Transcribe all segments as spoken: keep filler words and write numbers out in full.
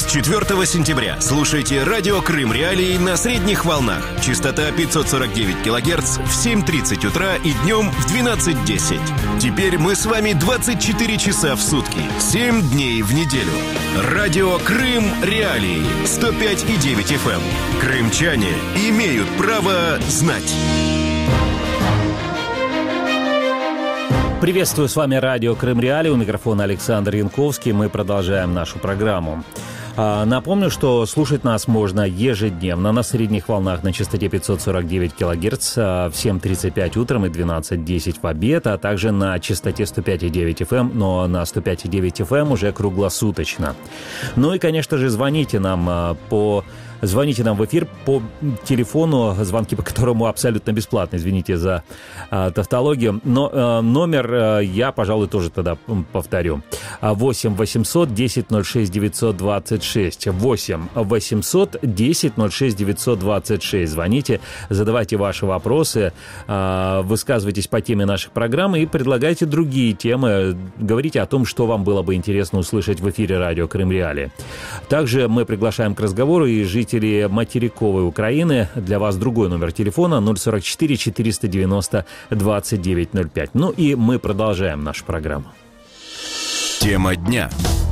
четвёртого сентября слушайте радио Крым Реалии на средних волнах. Частота пятьсот сорок девять килогерц в семь тридцать утра и днем в двенадцать десять. Теперь мы с вами двадцать четыре часа в сутки, семь дней в неделю. Радио Крым Реалии сто пять и девять эф эм. Крымчане имеют право знать. Приветствую, с вами радио Крым Реалии, у микрофона Александр Янковский. Мы продолжаем нашу программу. Напомню, что слушать нас можно ежедневно на средних волнах на частоте пятьсот сорок девять килогерц в семь тридцать пять утром и двенадцать десять в обед, а также на частоте сто пять и девять эф эм, но на сто пять и девять эф эм уже круглосуточно. Ну и, конечно же, звоните нам по... Звоните нам в эфир по телефону, звонки по которому абсолютно бесплатно, извините за э, тавтологию, но э, номер э, я, пожалуй, тоже тогда повторю. восемь восемьсот десять ноль шесть девятьсот двадцать шесть. восемь восемьсот десять ноль шесть девятьсот двадцать шесть. Звоните, задавайте ваши вопросы, э, высказывайтесь по теме наших программ и предлагайте другие темы. Говорите о том, что вам было бы интересно услышать в эфире радио Крым Реалии. Также мы приглашаем к разговору и жителей материковой Украины. Для вас другой номер телефона ноль сорок четыре четыреста девяносто двадцать девять ноль пять. Ну и мы продолжаем нашу программу. Тема дня.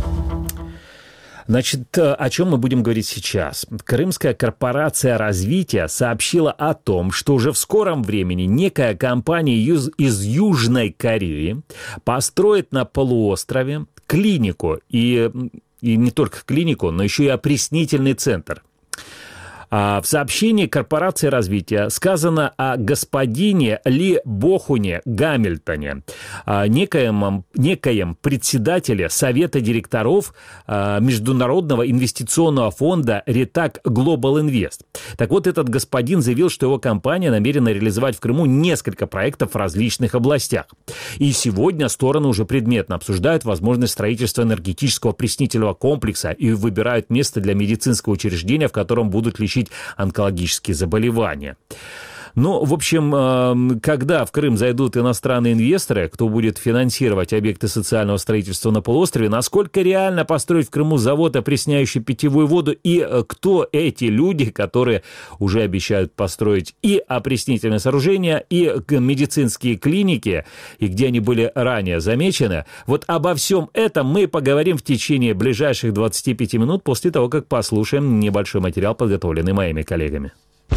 Значит, о чем мы будем говорить сейчас? Крымская корпорация развития сообщила о том, что уже в скором времени некая компания из, из Южной Кореи построит на полуострове клинику, и, и не только клинику, но еще и опреснительный центр. В сообщении корпорации развития сказано о господине Ли Бохуне Гамильтоне, некоем, некоем председателе совета директоров Международного инвестиционного фонда Ретак Global Invest. Так вот, этот господин заявил, что его компания намерена реализовать в Крыму несколько проектов в различных областях. И сегодня стороны уже предметно обсуждают возможность строительства энергетического опреснительного комплекса и выбирают место для медицинского учреждения, в котором будут лечить онкологические заболевания. Ну, в общем, когда в Крым зайдут иностранные инвесторы, кто будет финансировать объекты социального строительства на полуострове, насколько реально построить в Крыму завод, опресняющий питьевую воду, и кто эти люди, которые уже обещают построить и опреснительные сооружения, и медицинские клиники, и где они были ранее замечены. Вот обо всем этом мы поговорим в течение ближайших двадцати пяти минут после того, как послушаем небольшой материал, подготовленный моими коллегами.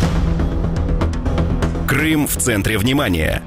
Крым в центре внимания.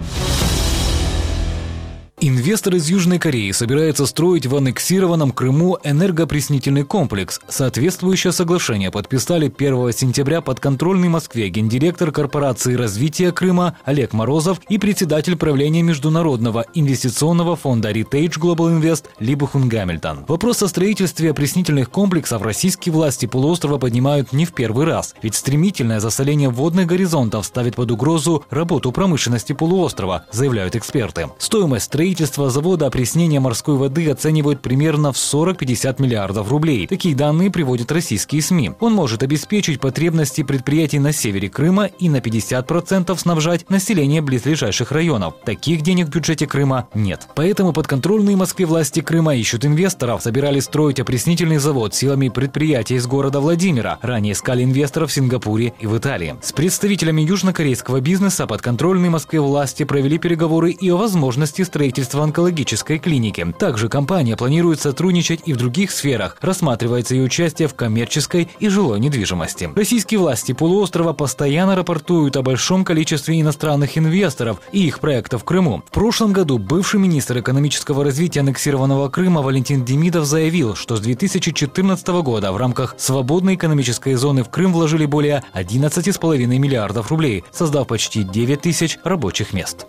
Инвестор из Южной Кореи собирается строить в аннексированном Крыму энергоопреснительный комплекс. Соответствующее соглашение подписали первого сентября подконтрольный Москве гендиректор корпорации развития Крыма Олег Морозов и председатель правления Международного инвестиционного фонда Ретак Global Invest Ли Бохун Гамильтон. Вопрос о строительстве опреснительных комплексов российские власти полуострова поднимают не в первый раз, ведь стремительное засоление водных горизонтов ставит под угрозу работу промышленности полуострова, заявляют эксперты. Стоимость строительства Строительство завода опреснения морской воды оценивают примерно в сорок-пятьдесят миллиардов рублей. Такие данные приводят российские СМИ. Он может обеспечить потребности предприятий на севере Крыма и на пятьдесят процентов снабжать население близлежащих районов. Таких денег в бюджете Крыма нет. Поэтому подконтрольные Москве власти Крыма ищут инвесторов, собирались строить опреснительный завод силами предприятия из города Владимира. Ранее искали инвесторов в Сингапуре и в Италии. С представителями южнокорейского бизнеса подконтрольные Москве власти провели переговоры и о возможности строительства онкологической клиники. Также компания планирует сотрудничать и в других сферах. Рассматривается ее участие в коммерческой и жилой недвижимости. Российские власти полуострова постоянно рапортуют о большом количестве иностранных инвесторов и их проектов в Крыму. В прошлом году бывший министр экономического развития аннексированного Крыма Валентин Демидов заявил, что с две тысячи четырнадцатого года в рамках свободной экономической зоны в Крым вложили более одиннадцати с половиной миллиардов рублей, создав почти девять тысяч рабочих мест.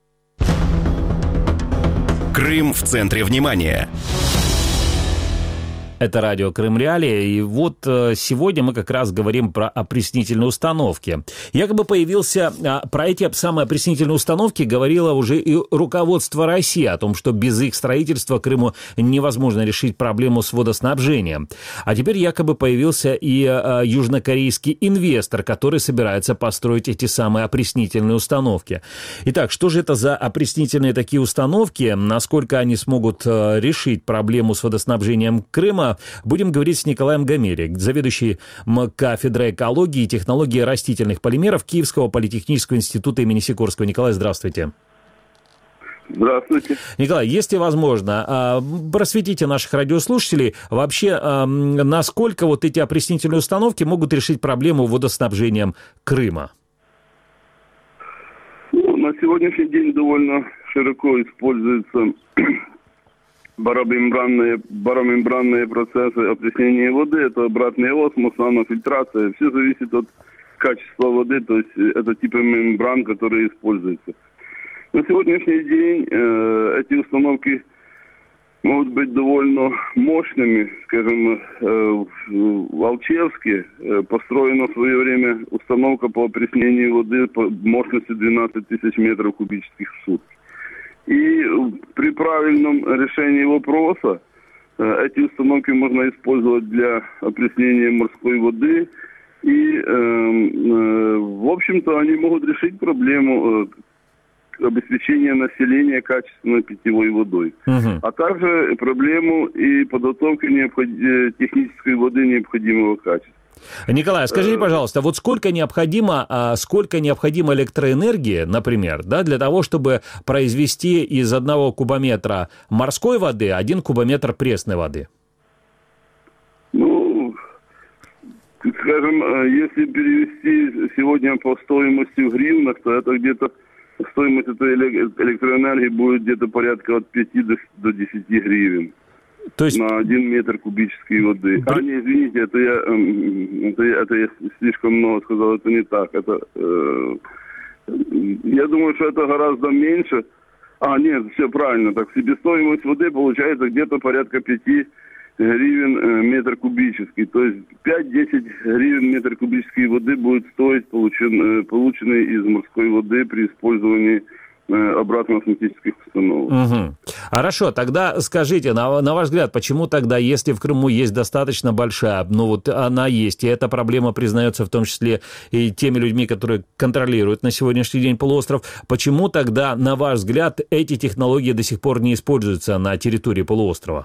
Крым в центре внимания. Это радио Крым Реалии, и вот сегодня мы как раз говорим про опреснительные установки. Якобы появился, про эти самые опреснительные установки говорило уже и руководство России о том, что без их строительства Крыму невозможно решить проблему с водоснабжением. А теперь якобы появился и южнокорейский инвестор, который собирается построить эти самые опреснительные установки. Итак, что же это за опреснительные такие установки, насколько они смогут решить проблему с водоснабжением Крыма? Крыма. Будем говорить с Николаем Гамелией, заведующим кафедрой экологии и технологии растительных полимеров Киевского политехнического института имени Сикорского. Николай, здравствуйте. Здравствуйте. Николай, если возможно, просветите наших радиослушателей вообще, насколько вот эти опреснительные установки могут решить проблему водоснабжением Крыма? Ну, на сегодняшний день довольно широко используются баромембранные, баромембранные процессы опреснения воды. Это обратный осмос, нанофильтрация. Все зависит от качества воды, то есть это типы мембран, которые используются. На сегодняшний день э, эти установки могут быть довольно мощными. Скажем, э, в Алчевске э, построена в свое время установка по опреснению воды по мощностью двенадцать тысяч метров кубических в сутки. И при правильном решении вопроса э, эти установки можно использовать для опреснения морской воды. И, э, э, в общем-то, они могут решить проблему э, обеспечения населения качественной питьевой водой, uh-huh. а также проблему и подготовки необход... технической воды необходимого качества. Николай, скажите, пожалуйста, вот сколько необходимо, сколько необходимо электроэнергии, например, да, для того, чтобы произвести из одного кубометра морской воды один кубометр пресной воды? Ну, скажем, если перевести сегодня по стоимости в гривнах, то это где-то стоимость этой электроэнергии будет где-то порядка от пяти до десяти гривен. То есть... на один метр кубической воды. Бр... А, не, извините, это я, это, это я слишком много сказал, это не так. Это, э, я думаю, что это гораздо меньше. А, нет, все правильно. Так, себестоимость воды получается где-то порядка пяти гривен э, метр кубический. То есть пять-десять гривен метр кубической воды будет стоить получен, э, полученный из морской воды при использовании э, обратно-осмосических установок. Угу. Хорошо, тогда скажите, на, на ваш взгляд, почему тогда, если в Крыму есть достаточно большая, ну вот она есть, и эта проблема признается в том числе и теми людьми, которые контролируют на сегодняшний день полуостров, почему тогда, на ваш взгляд, эти технологии до сих пор не используются на территории полуострова?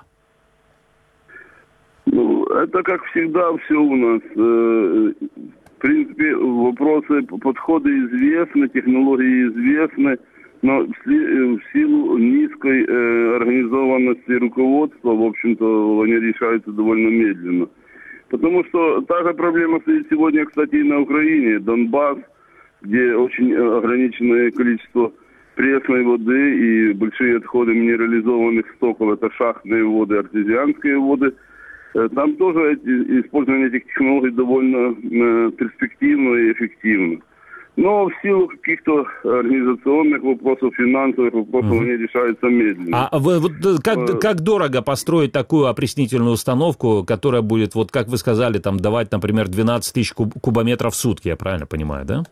Ну, это, как всегда, все у нас. В принципе, вопросы, подходы известны, технологии известны, но в силу низкой организованности руководства, в общем-то, они решаются довольно медленно. Потому что та же проблема стоит сегодня, кстати, и на Украине. Донбасс, где очень ограниченное количество пресной воды и большие отходы минерализованных стоков, это шахтные воды, артезианские воды. Там тоже использование этих технологий довольно э, перспективно и эффективно. Но в силу каких-то организационных вопросов, финансовых вопросов, mm-hmm. они решаются медленно. А вы, вот, как, а, как дорого построить такую опреснительную установку, которая будет, вот как вы сказали, там давать, например, двенадцать тысяч куб, кубометров в сутки, я правильно понимаю, да?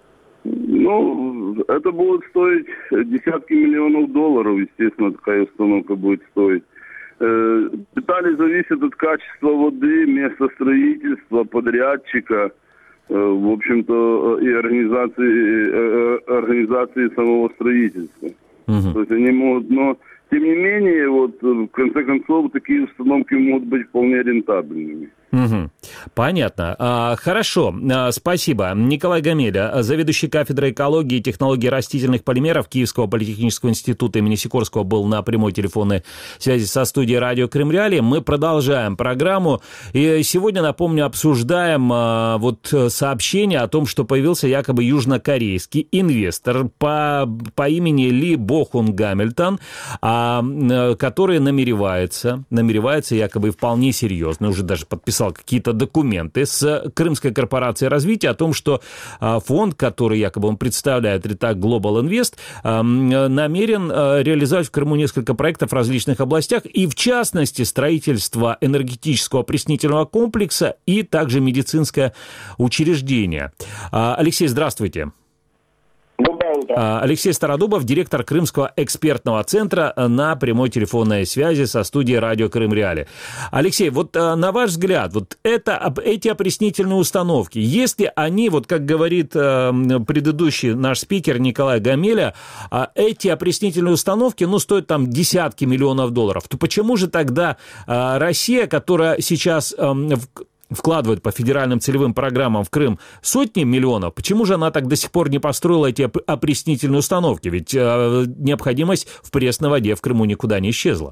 Ну, это будет стоить десятки миллионов долларов, естественно, такая установка будет стоить. Детали зависят от качества воды, места строительства, подрядчика, в общем-то, и организации, организации самого строительства. Uh-huh. То есть они могут, но тем не менее, вот в конце концов, такие установки могут быть вполне рентабельными. Угу. Понятно. А, хорошо, а, спасибо. Николай Гамеля, заведующий кафедрой экологии и технологии растительных полимеров Киевского политехнического института имени Сикорского, был на прямой телефонной связи со студией радио Крым Реалии. Мы продолжаем программу. И сегодня, напомню, обсуждаем а, вот сообщение о том, что появился якобы южнокорейский инвестор по, по имени Ли Бохун Гамильтон, а, который намеревается, намеревается якобы вполне серьезно, уже даже подписал какие-то документы с Крымской корпорацией развития о том, что фонд, который якобы он представляет, Ретак Global Invest, намерен реализовать в Крыму несколько проектов в различных областях, и в частности строительство энергетического опреснительного комплекса и также медицинское учреждение. Алексей, здравствуйте. Доброе утро. утро. Алексей Стародубов, директор Крымского экспертного центра, на прямой телефонной связи со студией «Радио Крым Реалии». Алексей, вот на ваш взгляд, вот это, эти опреснительные установки, если они, вот как говорит предыдущий наш спикер Николай Гамеля, эти опреснительные установки, ну, стоят там десятки миллионов долларов, то почему же тогда Россия, которая сейчас вкладывает по федеральным целевым программам в Крым сотни миллионов, почему же она так до сих пор не построила эти опреснительные установки? Ведь э, необходимость в пресной воде в Крыму никуда не исчезла.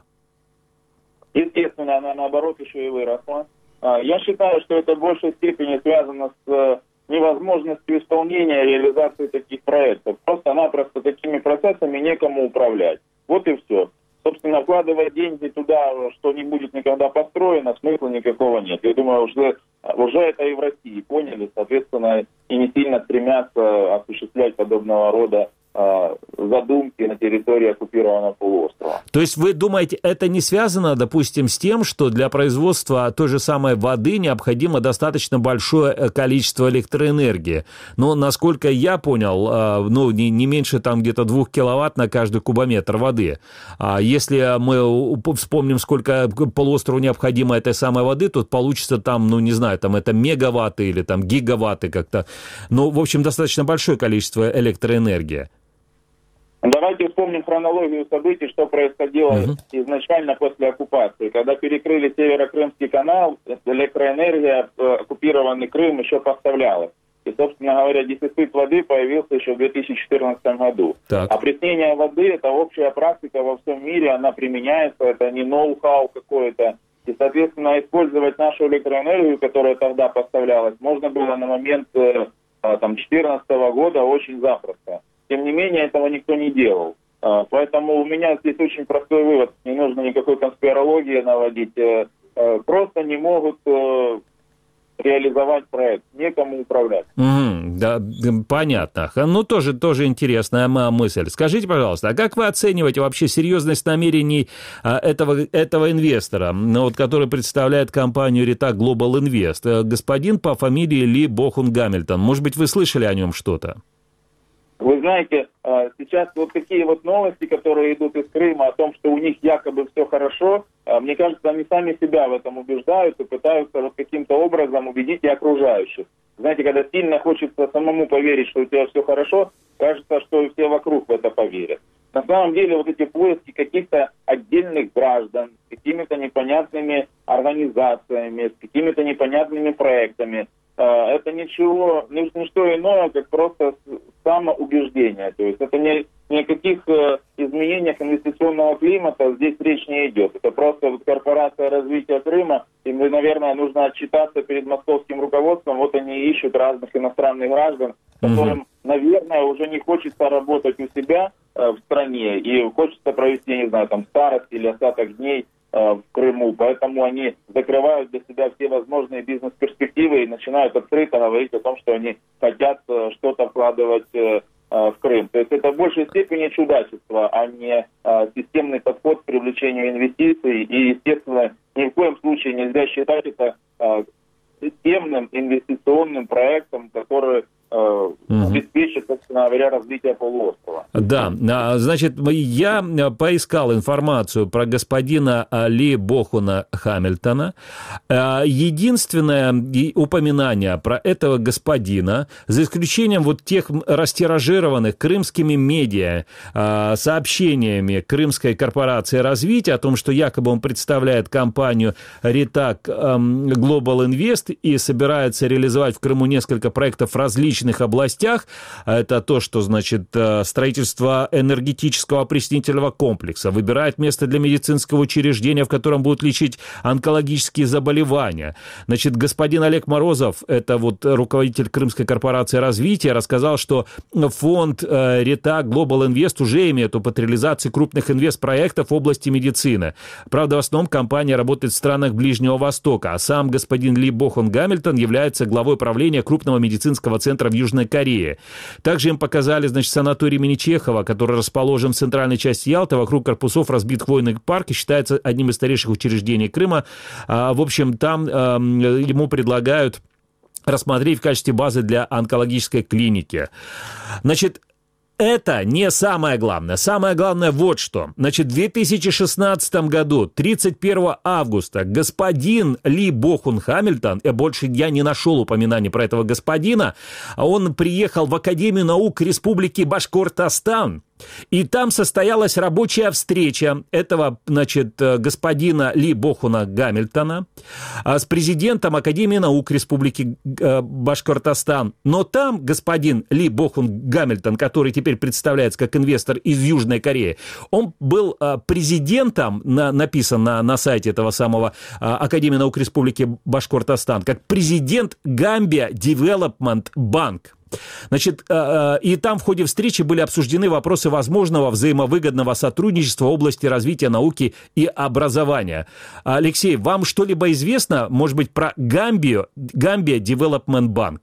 Естественно, она наоборот еще и выросла. Я считаю, что это в большей степени связано с невозможностью исполнения и реализации таких проектов. Просто-напросто такими процессами некому управлять. Вот и все. Собственно, вкладывать деньги туда, что не будет никогда построено, смысла никакого нет. Я думаю, уже, уже это и в России поняли, соответственно, и не сильно стремятся осуществлять подобного рода э, задумки на территории оккупированного полуострова. То есть вы думаете, это не связано, допустим, с тем, что для производства той же самой воды необходимо достаточно большое количество электроэнергии? Но, насколько я понял, э, ну, не, не меньше там где-то двух киловатт на каждый кубометр воды. А если мы вспомним, сколько полуострову необходимо этой самой воды, то получится там, ну, не знаю, там это мегаватты или там гигаватты как-то. Ну, в общем, достаточно большое количество электроэнергии. Давайте вспомним хронологию событий, что происходило uh-huh. изначально после оккупации. Когда перекрыли Северо-Крымский канал, электроэнергия в оккупированный Крым еще поставлялась. И, собственно говоря, дефицит воды появился еще в две тысячи четырнадцатом году. Так. Опреснение воды – это общая практика во всем мире, она применяется, это не ноу-хау какое-то. И, соответственно, использовать нашу электроэнергию, которая тогда поставлялась, можно было на момент там, две тысячи четырнадцатого года очень запросто. Тем не менее, этого никто не делал. Поэтому у меня здесь очень простой вывод. Не нужно никакой конспирологии наводить. Просто не могут реализовать проект, некому управлять. Mm, да, понятно. Ну, тоже, тоже интересная мысль. Скажите, пожалуйста, а как вы оцениваете вообще серьезность намерений этого, этого инвестора, вот, который представляет компанию Рита Global Invest, господин по фамилии Ли Бохун Гамильтон? Может быть, вы слышали о нем что-то? Вы знаете, сейчас вот такие вот новости, которые идут из Крыма о том, что у них якобы все хорошо, мне кажется, они сами себя в этом убеждают и пытаются вот каким-то образом убедить и окружающих. Знаете, когда сильно хочется самому поверить, что у тебя все хорошо, кажется, что и все вокруг в это поверят. На самом деле вот эти поиски каких-то отдельных граждан с какими-то непонятными организациями, с какими-то непонятными проектами, это ничего, не что иное, как просто самоубеждение. То есть это не, ни о каких изменениях инвестиционного климата здесь речь не идет. Это просто вот корпорация развития Крыма, и, наверное, нужно отчитаться перед московским руководством. Вот они ищут разных иностранных граждан, которым, угу. наверное, уже не хочется работать у себя э, в стране, и хочется провести, не знаю, там, старость или остаток дней в Крыму, поэтому они закрывают для себя все возможные бизнес-перспективы и начинают открыто говорить о том, что они хотят что-то вкладывать в Крым. То есть это в большей степени чудачество, а не системный подход к привлечению инвестиций. И, естественно, ни в коем случае нельзя считать это системным инвестиционным проектом, который Uh-huh. обеспечит, собственно говоря, развитие полуострова. Да, значит, я поискал информацию про господина Ли Бохуна Гамильтона. Единственное упоминание про этого господина, за исключением вот тех растиражированных крымскими медиа сообщениями Крымской корпорации развития о том, что якобы он представляет компанию Рита Global Invest и собирается реализовать в Крыму несколько проектов различных областях. Это то, что, значит, строительство энергетического опреснительного комплекса, выбирает место для медицинского учреждения, в котором будут лечить онкологические заболевания. Значит, господин Олег Морозов, это вот руководитель Крымской корпорации развития, рассказал, что фонд Рита Global Invest уже имеет опыт реализации крупных инвестпроектов в области медицины. Правда, в основном компания работает в странах Ближнего Востока, а сам господин Ли Бохун Гамильтон является главой правления крупного медицинского центра в Южной Корее. Также им показали, значит, санаторий имени Чехова, который расположен в центральной части Ялты, вокруг корпусов разбит хвойный парк и считается одним из старейших учреждений Крыма. В общем, там ему предлагают рассмотреть в качестве базы для онкологической клиники. Значит, это не самое главное. Самое главное вот что. Значит, в две тысячи шестнадцатом году, тридцать первого августа, господин Ли Бохун Хамильтон, я больше я не нашел упоминаний про этого господина, он приехал в Академию наук Республики Башкортостан, и там состоялась рабочая встреча этого, значит, господина Ли Бохуна Гамильтона с президентом Академии наук Республики Башкортостан. Но там господин Ли Бохун Гамильтон, который теперь представляется как инвестор из Южной Кореи, он был президентом, на, написан на, на сайте этого самого Академии наук Республики Башкортостан, как президент Gambia Development Bank. Значит, и там в ходе встречи были обсуждены вопросы возможного взаимовыгодного сотрудничества в области развития науки и образования. Алексей, вам что-либо известно, может быть, про Gambia, Gambia Development Bank?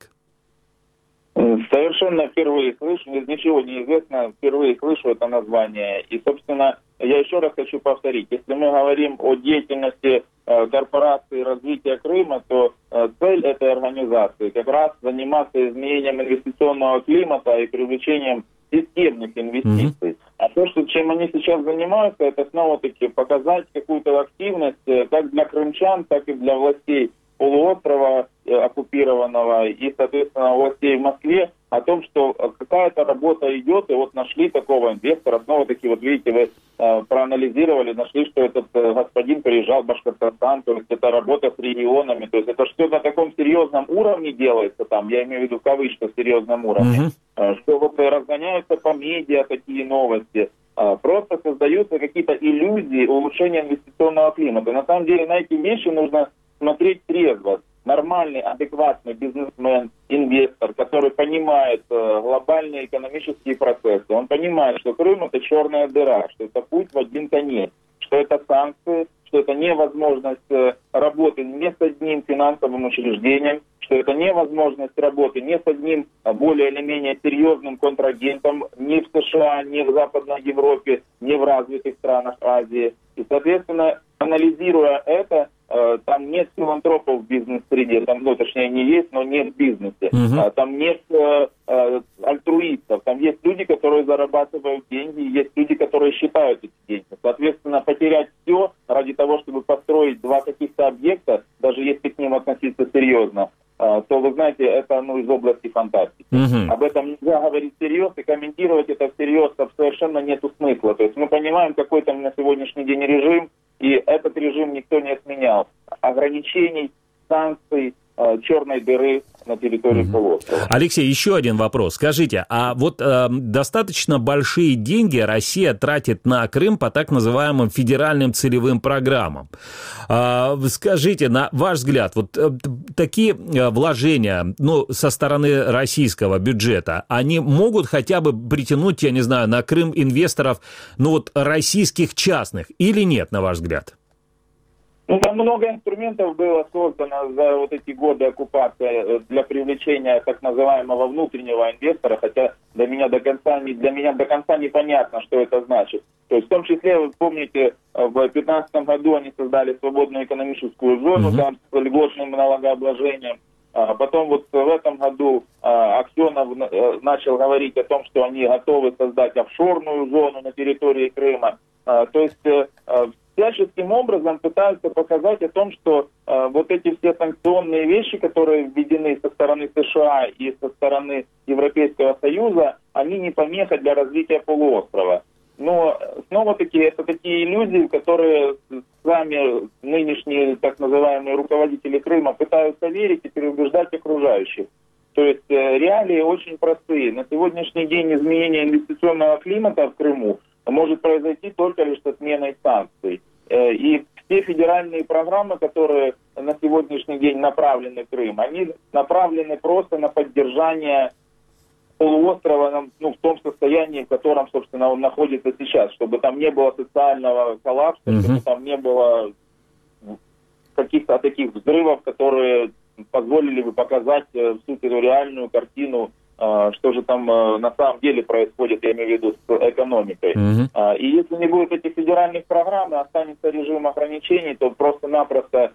Совершенно впервые слышу, ничего не известно, впервые слышу это название. И, собственно, я еще раз хочу повторить, если мы говорим о деятельности э, корпорации развития Крыма, то э, цель этой организации как раз заниматься изменением инвестиционного климата и привлечением системных инвестиций. Mm-hmm. А то, что, чем они сейчас занимаются, это снова-таки показать какую-то активность э, как для крымчан, так и для властей полуострова э, оккупированного и, соответственно, властей в Москве о том, что какая-то работа идет, и вот нашли такого инвестора. Снова-таки, вот видите, вы э, проанализировали, нашли, что этот э, господин приезжал в Башкортостан, то есть это работа с регионами, то есть это что на таком серьезном уровне делается там, я имею в виду в кавычках серьезном уровне, mm-hmm. э, что вот разгоняются по медиа такие новости, э, просто создаются какие-то иллюзии улучшения инвестиционного климата. На самом деле на эти вещи нужно смотреть трезво. Нормальный, адекватный бизнесмен, инвестор, который понимает э, глобальные экономические процессы, он понимает, что Крым — это черная дыра, что это путь в один конец, что это санкции, что это невозможность э, работы не с одним финансовым учреждением, что это невозможность работы не с одним а более или менее серьезным контрагентом ни в США, ни в Западной Европе, ни в развитых странах Азии. И, соответственно, анализируя это, э, там нет филантропов в бизнес-среде, там, ну, точнее, не есть, но нет в бизнесе. Uh-huh. Там нет э, э, альтруистов, там есть люди, которые зарабатывают деньги, есть люди, которые считают эти деньги. Соответственно, потерять все ради того, чтобы построить два каких-то объекта, даже если к ним относиться серьезно, то, вы знаете, это ну, из области фантастики. Uh-huh. Об этом нельзя говорить всерьез, и комментировать это всерьез совершенно нету смысла. То есть мы понимаем, какой там на сегодняшний день режим, и этот режим никто не отменял. Ограничений, санкций, черной дыры на территории mm-hmm. полуострова. Алексей, еще один вопрос. Скажите, а вот э, достаточно большие деньги Россия тратит на Крым по так называемым федеральным целевым программам. Э, скажите, на ваш взгляд, вот э, такие вложения, ну, со стороны российского бюджета, они могут хотя бы притянуть, я не знаю, на Крым инвесторов, ну вот, российских частных, или нет, на ваш взгляд? Ну, там много инструментов было создано за вот эти годы оккупации для привлечения так называемого внутреннего инвестора, хотя для меня до конца, для меня до конца непонятно, что это значит. То есть в том числе, вы помните, в две тысячи пятнадцатом году они создали свободную экономическую зону, uh-huh. там с льготным налогообложением. А потом вот в этом году а, Аксенов а, начал говорить о том, что они готовы создать офшорную зону на территории Крыма. А, то есть а, всяческим образом пытаются показать о том, что э, вот эти все санкционные вещи, которые введены со стороны США и со стороны Европейского Союза, они не помеха для развития полуострова. Но снова-таки это такие иллюзии, которые сами нынешние так называемые руководители Крыма пытаются верить и переубеждать окружающих. То есть э, реалии очень простые. На сегодняшний день изменение инвестиционного климата в Крыму может произойти только лишь с отменой санкций. И все федеральные программы, которые на сегодняшний день направлены в Крым, они направлены просто на поддержание полуострова ну, в том состоянии, в котором, собственно, он находится сейчас, чтобы там не было социального коллапса, mm-hmm. чтобы там не было каких-то таких взрывов, которые позволили бы показать всю эту реальную картину, что же там на самом деле происходит, я имею в виду, с экономикой. Mm-hmm. И если не будет этих федеральных программ, и останется режим ограничений, то просто-напросто,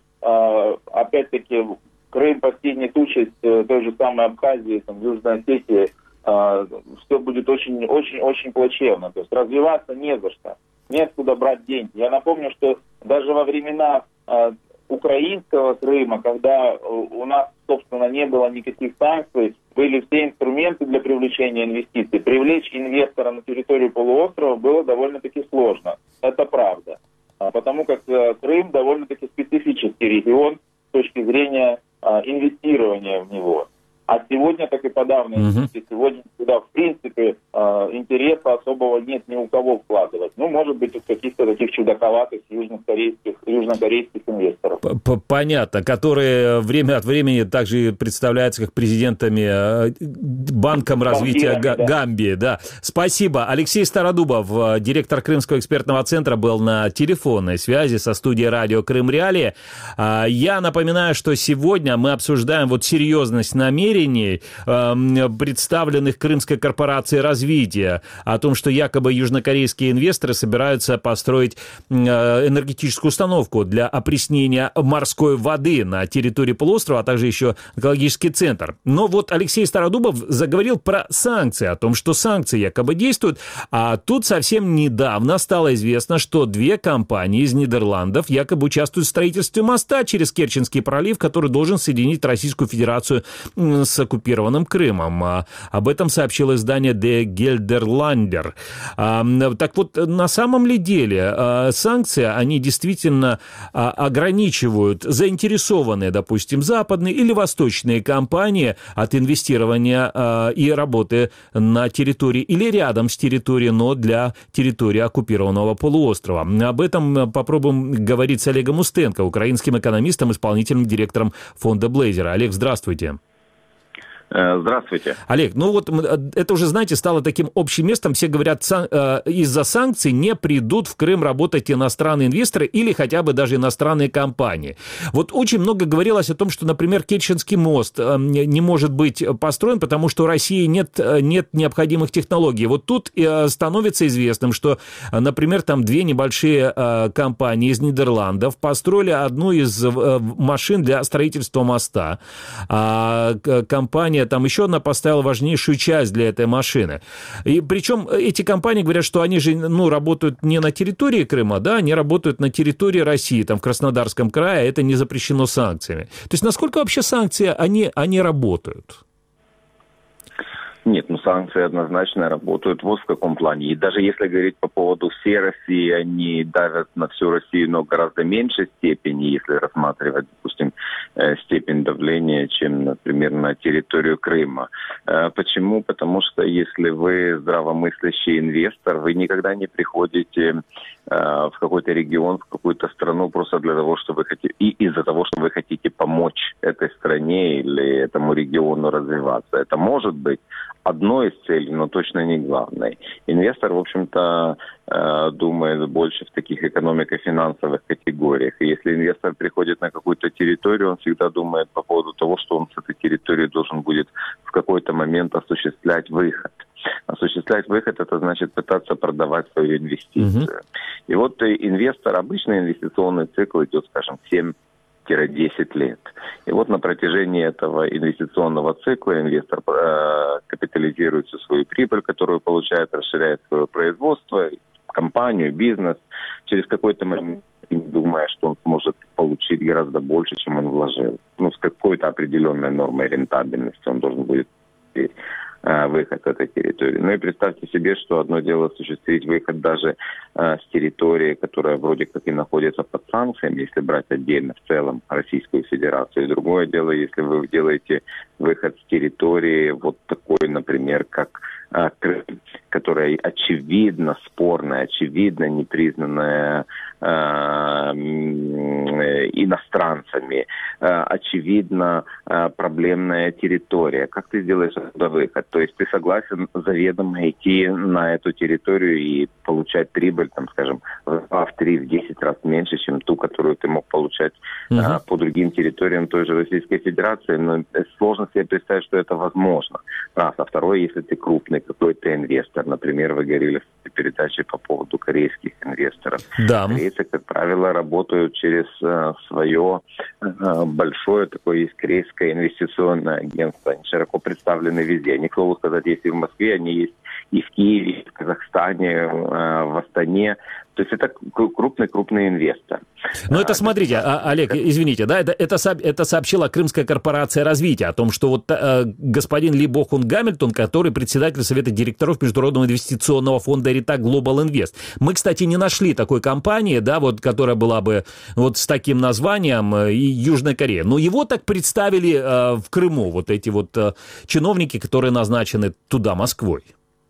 опять-таки, Крым постигнет участь той же самой Абхазии, там, Южной Осетии, э, все будет очень-очень-очень плачевно. То есть развиваться не за что, неоткуда брать деньги. Я напомню, что даже во времена э, украинского Крыма, когда у нас, собственно, не было никаких санкций, были все инструменты для привлечения инвестиций. Привлечь инвестора на территорию полуострова было довольно-таки сложно. Это правда. Потому как Крым довольно-таки специфический регион с точки зрения инвестирования в него. А сегодня так и подавно. Uh-huh. Сегодня сюда, в принципе, интереса особого нет ни у кого вкладывать. Ну, может быть, у каких-то таких чудаковатых южнокорейских, южнокорейских инвесторов. Понятно. Которые время от времени также представляются как президентами Банком развития Га- да. Гамбии. Да. Спасибо. Алексей Стародубов, директор Крымского экспертного центра, был на телефонной связи со студией радио Крым Реалии. Я напоминаю, что сегодня мы обсуждаем вот серьезность намерений представленных Крымской корпорацией развития, о том, что якобы южнокорейские инвесторы собираются построить энергетическую установку для опреснения морской воды на территории полуострова, а также еще экологический центр. Но вот Алексей Стародубов заговорил про санкции, о том, что санкции якобы действуют, а тут совсем недавно стало известно, что две компании из Нидерландов якобы участвуют в строительстве моста через Керченский пролив, который должен соединить Российскую Федерацию с оккупированным Крымом. Об этом сообщило издание De Gelderlander. Так вот, на самом ли деле санкции, они действительно ограничивают заинтересованные, допустим, западные или восточные компании от инвестирования и работы на территории или рядом с территорией, но для территории оккупированного полуострова? Об этом попробуем говорить с Олегом Устенко, украинским экономистом, исполнительным директором фонда Блейзера. Олег, здравствуйте. Здравствуйте. Олег, ну вот это уже, знаете, стало таким общим местом. Все говорят, сан- э, из-за санкций не придут в Крым работать иностранные инвесторы или хотя бы даже иностранные компании. Вот очень много говорилось о том, что, например, Керченский мост э, не может быть построен, потому что у России нет, нет необходимых технологий. Вот тут э, становится известным, что, например, там две небольшие э, компании из Нидерландов построили одну из э, машин для строительства моста. А компания там еще одна поставила важнейшую часть для этой машины. И причем эти компании говорят, что они же ну, работают не на территории Крыма, да, они работают на территории России, там в Краснодарском крае, это не запрещено санкциями. То есть насколько вообще санкции, они, они работают? Нет, ну санкции однозначно работают. Вот в каком плане. И даже если говорить по поводу всей России, они давят на всю Россию, но гораздо меньшей степени, если рассматривать, допустим, степень давления, чем, например, на территорию Крыма. Почему? Потому что если вы здравомыслящий инвестор, вы никогда не приходите в какой-то регион, в какую-то страну просто для того, что вы хотите, и из-за того, что вы хотите помочь этой стране или этому региону развиваться. Это может быть одной из целей, но точно не главной. Инвестор, в общем-то, думает больше в таких экономико-финансовых категориях. И если инвестор приходит на какую-то территорию, он всегда думает по поводу того, что он с этой территории должен будет в какой-то момент осуществлять выход. Осуществлять выход – это значит пытаться продавать свою инвестицию. Uh-huh. И вот инвестор, обычный инвестиционный цикл идет, скажем, семь-десять лет. И вот на протяжении этого инвестиционного цикла инвестор э, капитализирует всю свою прибыль, которую получает, расширяет свое производство, компанию, бизнес. Через какой-то момент, думая, что он сможет получить гораздо больше, чем он вложил. Ну, с какой-то определенной нормой рентабельности он должен будет выход с этой территории. Ну и представьте себе, что одно дело осуществить выход даже э, с территории, которая вроде как и находится под санкциями, если брать отдельно в целом Российскую Федерацию. И другое дело, если вы делаете выход с территории вот такой, например, как э, Крым, которая очевидно спорная, очевидно непризнанная э, иностранцами, э, очевидно э, проблемная территория. Как ты сделаешь оттуда выход? То есть ты согласен заведомо идти на эту территорию и получать прибыль, там, скажем, в два, в три, в десять раз меньше, чем ту, которую ты мог получать uh-huh. а, по другим территориям той же Российской Федерации. Но сложно себе представить, что это возможно. Раз. А второе, если ты крупный какой-то инвестор, например, вы говорили, этой передаче по поводу корейских инвесторов. Да. Корейцы, как правило, работают через э, свое э, большое такое есть корейское инвестиционное агентство. Они широко представлены везде. Они, к слову сказать, есть и в Москве, они есть и в Киеве, и в Казахстане, э, в Астане. То есть это крупный-крупный инвестор. Ну это смотрите, а, Олег, извините, да, это, это, это сообщила Крымская корпорация развития о том, что вот э, господин Ли Бо-хун Гамильтон, который председатель Совета директоров Международного инвестиционного фонда Ритак Global Invest. Мы, кстати, не нашли такой компании, да, вот, которая была бы вот с таким названием э, и Южная Корея. Но его так представили э, в Крыму, вот эти вот э, чиновники, которые назначены туда, Москвой.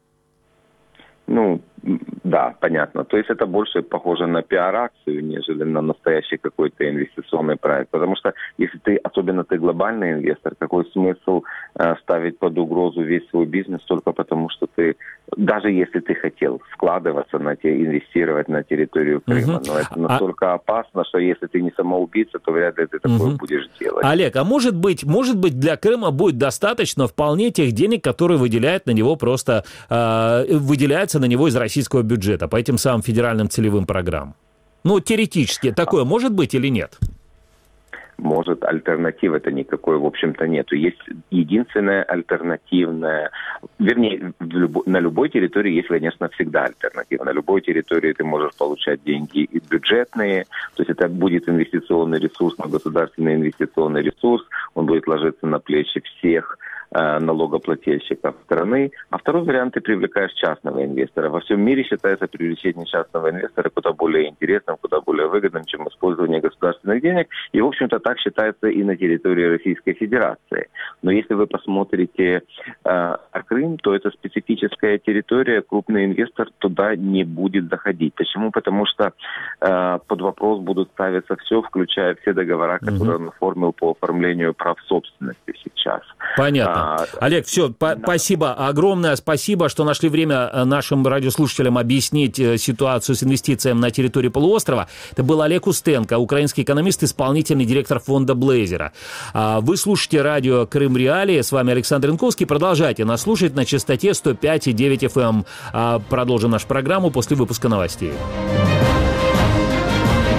Ну, да, понятно. То есть это больше похоже на пиар-акцию, нежели на настоящий какой-то инвестиционный проект. Потому что если ты, особенно ты глобальный инвестор, какой смысл э, ставить под угрозу весь свой бизнес только потому, что ты, даже если ты хотел вкладываться, на те, инвестировать на территорию Крыма, угу. но это настолько а... опасно, что если ты не самоубийца, то вряд ли ты такое угу. будешь делать. Олег, а может быть, может быть для Крыма будет достаточно вполне тех денег, которые выделяют на него просто, э, выделяются на него из российского бюджета по этим самым федеральным целевым программам? Ну, теоретически такое может быть или нет? Может, альтернативы-то никакой, в общем-то, нету. Есть единственная альтернативная... Вернее, в любо... на любой территории есть, конечно, всегда альтернатива. На любой территории ты можешь получать деньги и бюджетные, то есть это будет инвестиционный ресурс, но государственный инвестиционный ресурс, он будет ложиться на плечи всех налогоплательщиков страны. А второй вариант, ты привлекаешь частного инвестора. Во всем мире считается привлечение частного инвестора куда более интересным, куда более выгодным, чем использование государственных денег. И, в общем-то, так считается и на территории Российской Федерации. Но если вы посмотрите э, Крым, то это специфическая территория, крупный инвестор туда не будет заходить. Почему? Потому что э, под вопрос будут ставиться все, включая все договора, которые он оформил по оформлению прав собственности сейчас. Понятно. А, Олег, все, по- да. спасибо, огромное спасибо, что нашли время нашим радиослушателям объяснить ситуацию с инвестициями на территории полуострова. Это был Олег Устенко, украинский экономист, исполнительный директор фонда Блейзера. Вы слушаете радио Крым Реалии, с вами Александр Янковский. Продолжайте нас слушать на частоте сто пять и девять эф эм. Продолжим нашу программу после выпуска новостей.